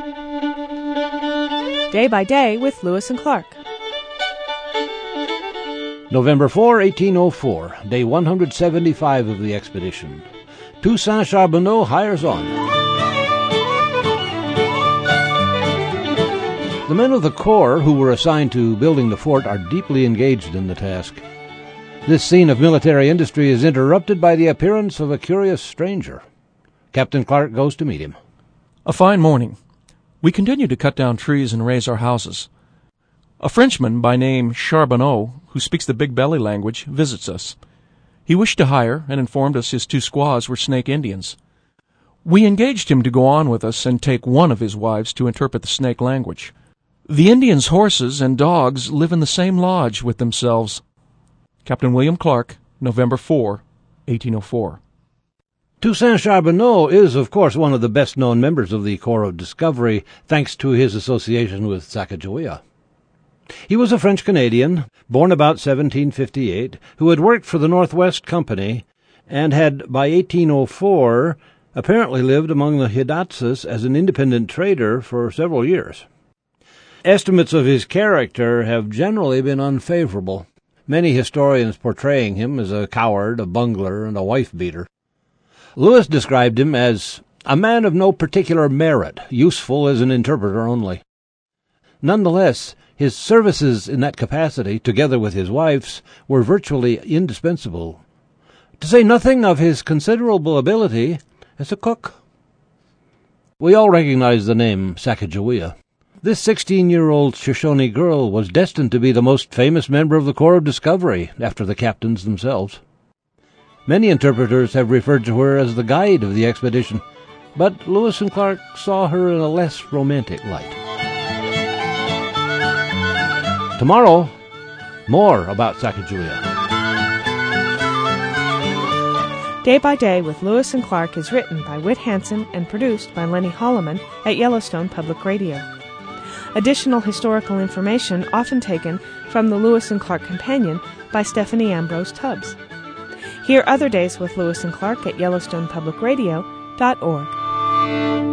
Day by Day with Lewis and Clark. November 4, 1804, day 175 of the expedition. Toussaint Charbonneau hires on. The men of the Corps who were assigned to building the fort are deeply engaged in the task. This scene of military industry is interrupted by the appearance of a curious stranger. Captain Clark goes to meet him. A fine morning. We continue to cut down trees and raise our houses. A Frenchman by name Charbonneau, who speaks the Big Belly language, visits us. He wished to hire and informed us his 2 squaws were Snake Indians. We engaged him to go on with us and take one of his wives to interpret the Snake language. The Indians' horses and dogs live in the same lodge with themselves. Captain William Clark, November 4, 1804. Toussaint Charbonneau is, of course, one of the best-known members of the Corps of Discovery, thanks to his association with Sacagawea. He was a French-Canadian, born about 1758, who had worked for the Northwest Company, and had, by 1804, apparently lived among the Hidatsas as an independent trader for several years. Estimates of his character have generally been unfavorable, many historians portraying him as a coward, a bungler, and a wife-beater. Lewis described him as a man of no particular merit, useful as an interpreter only. Nonetheless, his services in that capacity, together with his wife's, were virtually indispensable, to say nothing of his considerable ability as a cook. We all recognize the name Sacagawea. This 16-year-old Shoshone girl was destined to be the most famous member of the Corps of Discovery, after the captains themselves. Many interpreters have referred to her as the guide of the expedition, but Lewis and Clark saw her in a less romantic light. Tomorrow, more about Sacagawea. Day by Day with Lewis and Clark is written by Whit Hanson and produced by Lenny Holloman at Yellowstone Public Radio. Additional historical information often taken from the Lewis and Clark Companion by Stephanie Ambrose Tubbs. Hear other days with Lewis and Clark at YellowstonePublicRadio.org.